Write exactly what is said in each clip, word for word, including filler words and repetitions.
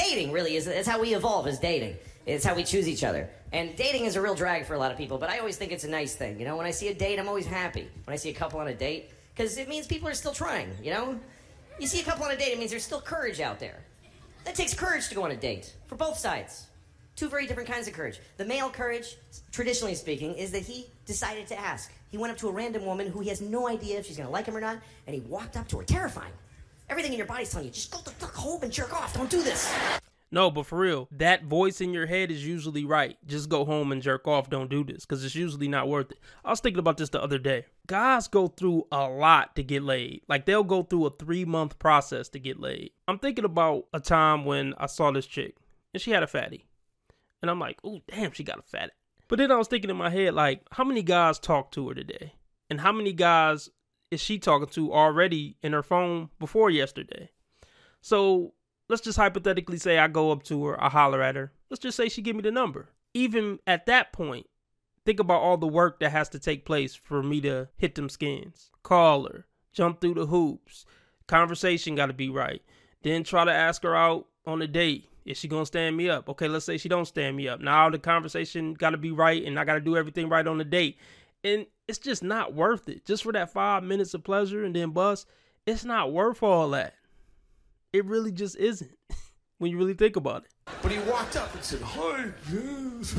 dating really is, it's how we evolve as dating. It's how we choose each other. And dating is a real drag for a lot of people, but I always think it's a nice thing. You know, when I see a date, I'm always happy. When I see a couple on a date, because it means people are still trying, you know? You see a couple on a date, it means there's still courage out there. That takes courage to go on a date, for both sides. Two very different kinds of courage. The male courage, traditionally speaking, is that he decided to ask. He went up to a random woman who he has no idea if she's going to like him or not, and he walked up to her, terrifying. Everything in your body's telling you, just go the fuck home and jerk off. Don't do this. No, but for real, that voice in your head is usually right. Just go home and jerk off. Don't do this, because it's usually not worth it. I was thinking about this the other day. Guys go through a lot to get laid. Like, they'll go through a three-month process to get laid. I'm thinking about a time when I saw this chick, and she had a fatty. And I'm like, oh, damn, she got a fatty. But then I was thinking in my head, like, how many guys talked to her today? And how many guys is she talking to already in her phone before yesterday? So let's just hypothetically say I go up to her, I holler at her. Let's just say she give me the number. Even at that point, think about all the work that has to take place for me to hit them skins. Call her, jump through the hoops. Conversation got to be right. Then try to ask her out on a date. Is she going to stand me up? Okay, let's say she don't stand me up. Now the conversation got to be right and I got to do everything right on the date. And it's just not worth it. Just for that five minutes of pleasure and then bust, it's not worth all that. It really just isn't when you really think about it. But he walked up and said, hi, yes.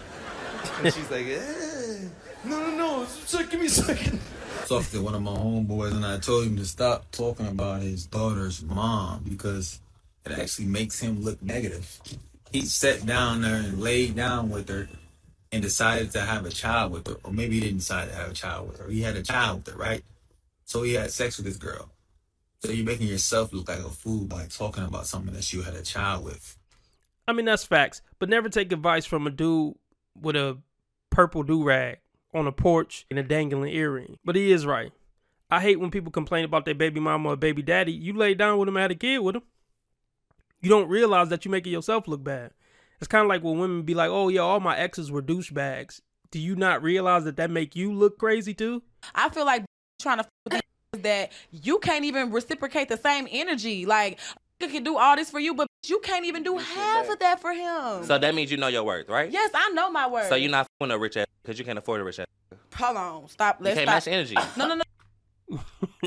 And she's like, eh. no, no, no, it's like, give me a second. Talked to one of my homeboys and I told him to stop talking about his daughter's mom because it actually makes him look negative. He sat down there and laid down with her and decided to have a child with her. Or maybe he didn't decide to have a child with her. He had a child with her, right? So he had sex with this girl. So you're making yourself look like a fool by talking about someone that you had a child with. I mean, that's facts. But never take advice from a dude with a purple do-rag on a porch and a dangling earring. But he is right. I hate when people complain about their baby mama or baby daddy. You laid down with him and had a kid with him. You don't realize that you're making yourself look bad. It's kind of like when women be like, oh, yeah, all my exes were douchebags. Do you not realize that that make you look crazy too? I feel like trying to f- that you can't even reciprocate the same energy. Like, you can do all this for you, but you can't even do half of that for him. So that means you know your worth, right? Yes, I know my worth. So you're not f***ing a rich ass because you can't afford a rich ass. Hold on, stop. Let's you can't stop. match energy. No, no, no.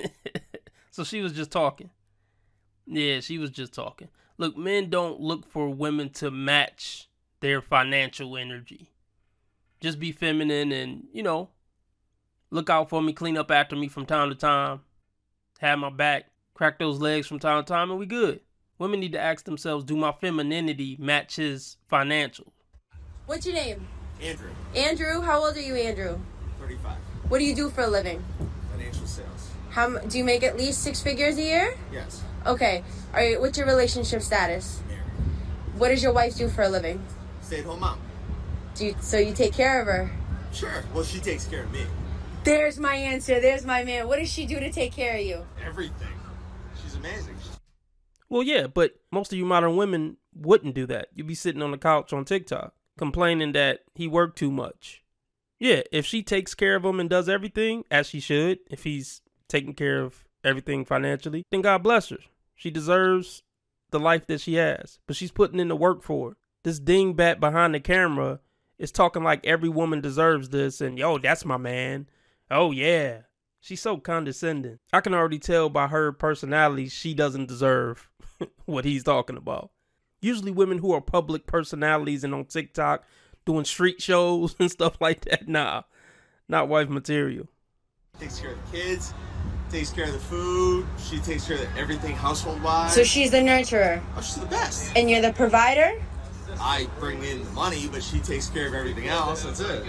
So she was just talking. Yeah, she was just talking. Look, men don't look for women to match their financial energy. Just be feminine and, you know, look out for me, clean up after me from time to time, have my back, crack those legs from time to time, and we good. Women need to ask themselves, do my femininity match his financial? What's your name? Andrew. Andrew, how old are you, Andrew? thirty-five. What do you do for a living? Financial sales. How m- do you make at least six figures a year? Yes. Okay. All right. What's your relationship status? Married. What does your wife do for a living? Stay-at-home mom. Do you, so you take care of her? Sure. Well, she takes care of me. There's my answer. There's my man. What does she do to take care of you? Everything. She's amazing. Well, yeah, but most of you modern women wouldn't do that. You'd be sitting on the couch on TikTok complaining that he worked too much. Yeah, if she takes care of him and does everything, as she should, if he's taking care of everything financially, then God bless her. She deserves the life that she has, but she's putting in the work for it. This dingbat behind the camera is talking like every woman deserves this and, yo, that's my man. Oh, yeah. She's so condescending. I can already tell by her personality she doesn't deserve what he's talking about. Usually women who are public personalities and on TikTok doing street shows and stuff like that, nah, not wife material. Takes care of the kids, takes care of the food, she takes care of everything household-wise. So she's the nurturer. Oh, she's the best. And you're the provider? I bring in the money, but she takes care of everything else. That's it.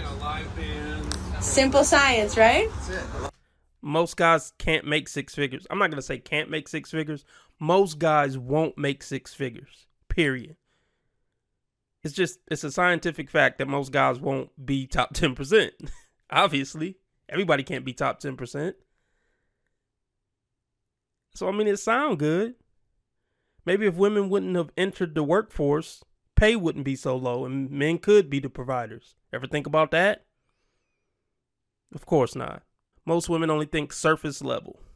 Simple science, right? That's it. Most guys can't make six figures. I'm not going to say can't make six figures. Most guys won't make six figures, period. It's just, it's a scientific fact that most guys won't be top ten percent. Obviously, everybody can't be top ten percent. So, I mean, it sounds good. Maybe if women wouldn't have entered the workforce, pay wouldn't be so low and men could be the providers. Ever think about that? Of course not. Most women only think surface level.